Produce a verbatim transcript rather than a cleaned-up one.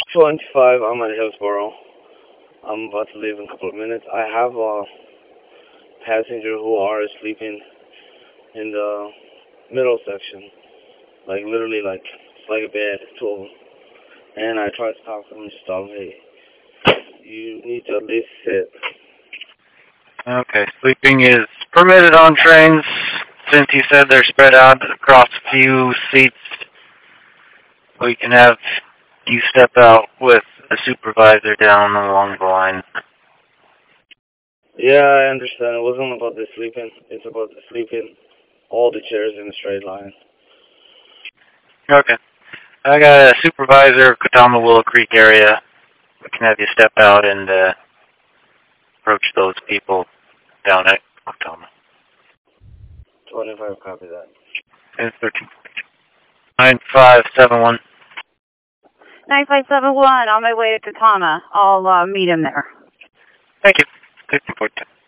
twenty-five, I'm at Hillsboro. I'm about to leave in a couple of minutes. I have a passenger who are sleeping in the middle section. Like, literally, like, it's like a bed, two of them. And I tried to talk to them and just tell them, hey, you need to at least sit. Okay, sleeping is permitted on trains. Since you said they're spread out across a few seats, we can have you step out with a supervisor down along the line. Yeah, I understand. It wasn't about the sleeping. It's about the sleeping all the chairs in a straight line. Okay. I got a supervisor of Katama Willow Creek area. We can have you step out and uh, approach those people down at Katama. twenty-five, copy that. And thirteen. nine five seven one. nine five seven one, on my way to Katama. I'll uh, meet him there. Thank you. fifteen point two.